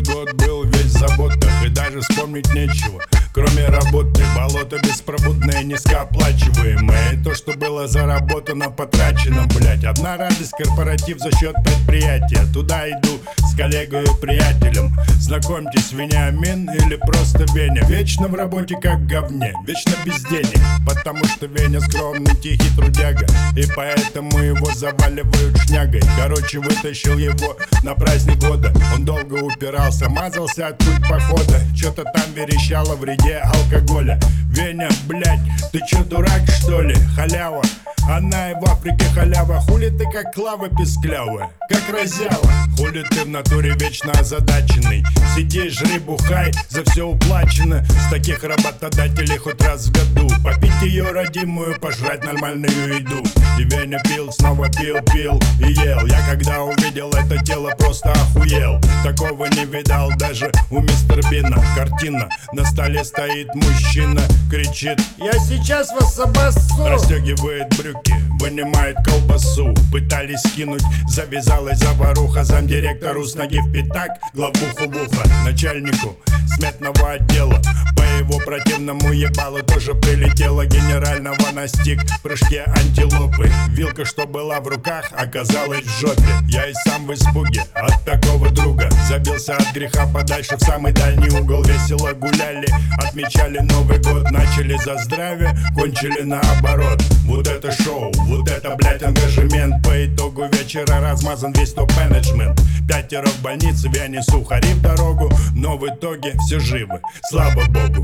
Этот год был весь в заботах, и даже вспомнить нечего, кроме работы. Болото беспробудное, низкооплачиваемое. И то, что было заработано, потрачено, блять. Одна радость, корпоратив за счет предприятия. Туда иду с коллегой и приятелем. Знакомьтесь, Вениамин или просто Веня. Вечно в работе как в говне, вечно без денег. Потому что Веня скромный, тихий трудяга, и поэтому его заваливают шнягой. Короче, вытащил его на праздник года. Он долго упирался, мазался от путь похода. Чё-то там верещало в вреде алкоголя. Веня, блять, ты чё, дурак что ли? Халява, она и в Африке халява. Хули ты как клава песклявая, как разява? Хули ты в натуре вечно озадаченный? Сиди, жри, бухай, за все уплачено. С таких работодателей хоть раз в году попить ее родимую, пожрать нормальную еду. И Веня пил, снова пил, пил и ел. Я когда увидел это тело, просто охуел. Такого не видал даже у мистера Бина. Картина, на столе стоит мужчина, кричит: я сейчас вас обоссу. Расстегивает брюки, вынимает колбасу. Пытались скинуть, завязалась заваруха. Замдиректору с ноги в пятак, главбуху в ухо. Начальнику сметного отдела по его противному ебалу тоже прилетело. Генерального настиг в прыжке антилопы. Вилка, что была в руках, оказалась в жопе. Я и сам в испуге от такого друга. Забился от греха подальше в самый дальний угол. Весело гуляли, отмечали Новый год. Начали за здравие, кончили наоборот. Вот это шоу, вот это, блять, ангажемент. По итогу вечера размазан весь топ-менеджмент. 5 в больнице, я не сухари в дорогу. Но в итоге все живы, слава богу.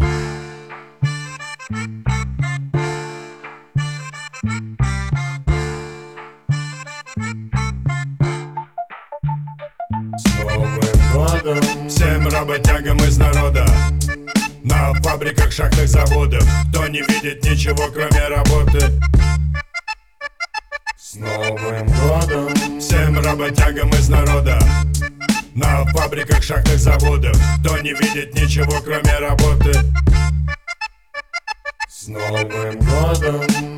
С Новым годом! Всем работягам из народа, на фабриках, шахтах, заводах, кто не видит ничего, кроме работы. С Новым годом! Всем работягам из народа, на фабриках, шахтах, заводах, кто не видит ничего, кроме работы. С Новым годом!